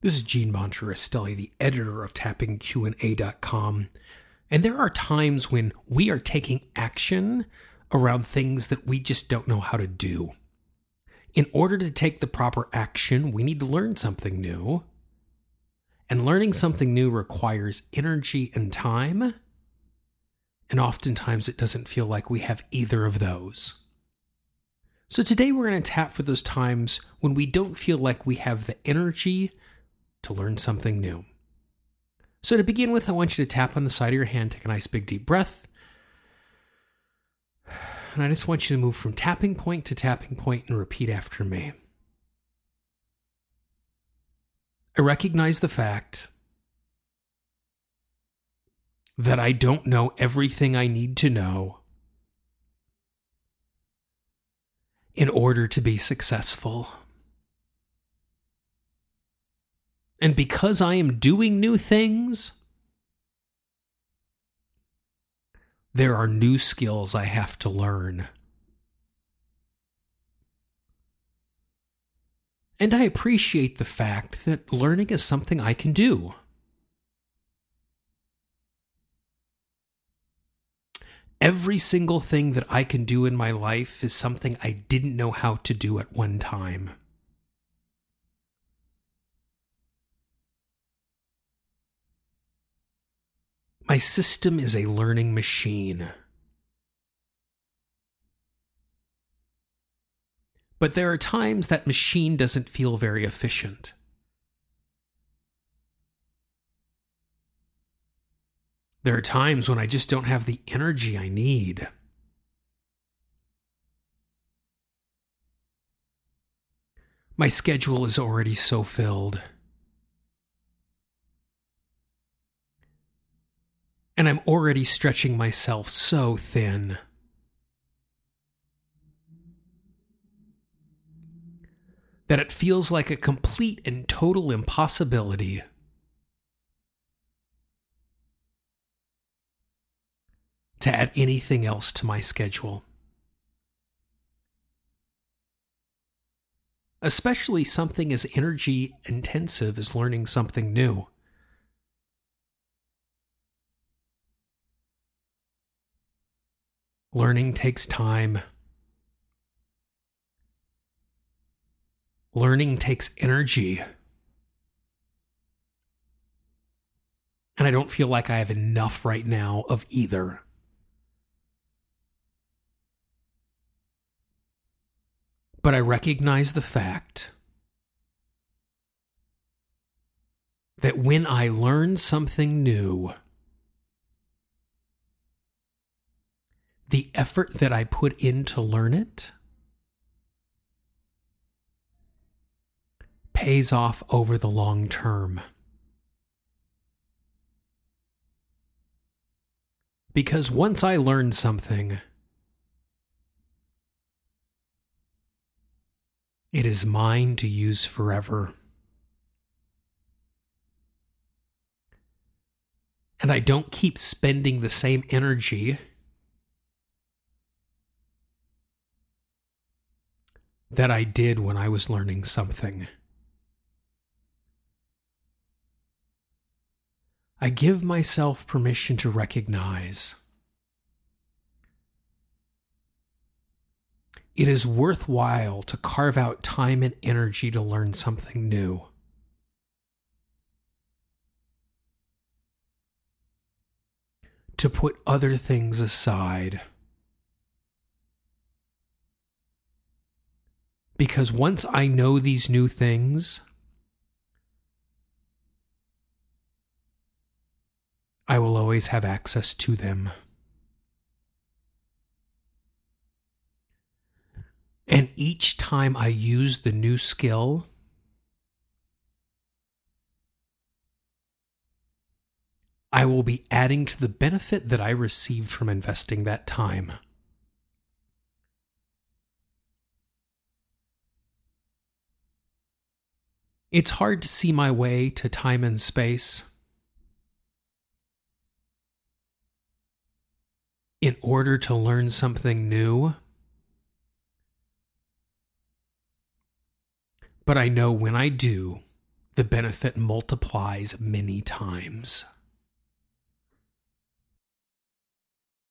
This is Gene Monterestelli, the editor of TappingQA.com, and there are times when we are taking action around things that we just don't know how to do. In order to take the proper action, we need to learn something new, and learning something new requires energy and time, and oftentimes it doesn't feel like we have either of those. So today we're going to tap for those times when we don't feel like we have the energy to learn something new. So to begin with, I want you to tap on the side of your hand, take a nice big deep breath. And I just want you to move from tapping point to tapping point and repeat after me. I recognize the fact that I don't know everything I need to know in order to be successful. And because I am doing new things, there are new skills I have to learn. And I appreciate the fact that learning is something I can do. Every single thing that I can do in my life is something I didn't know how to do at one time. My system is a learning machine. But there are times that machine doesn't feel very efficient. There are times when I just don't have the energy I need. My schedule is already so filled. And I'm already stretching myself so thin. That it feels like a complete and total impossibility to add anything else to my schedule. Especially something as energy intensive as learning something new. Learning takes time. Learning takes energy. And I don't feel like I have enough right now of either. But I recognize the fact that when I learn something new, the effort that I put in to learn it pays off over the long term. Because once I learn something, it is mine to use forever. And I don't keep spending the same energy that I did when I was learning something. I give myself permission to recognize it is worthwhile to carve out time and energy to learn something new. To put other things aside. Because once I know these new things, I will always have access to them. And each time I use the new skill, I will be adding to the benefit that I received from investing that time. It's hard to see my way to time and space. In order to learn something new, but I know when I do, the benefit multiplies many times.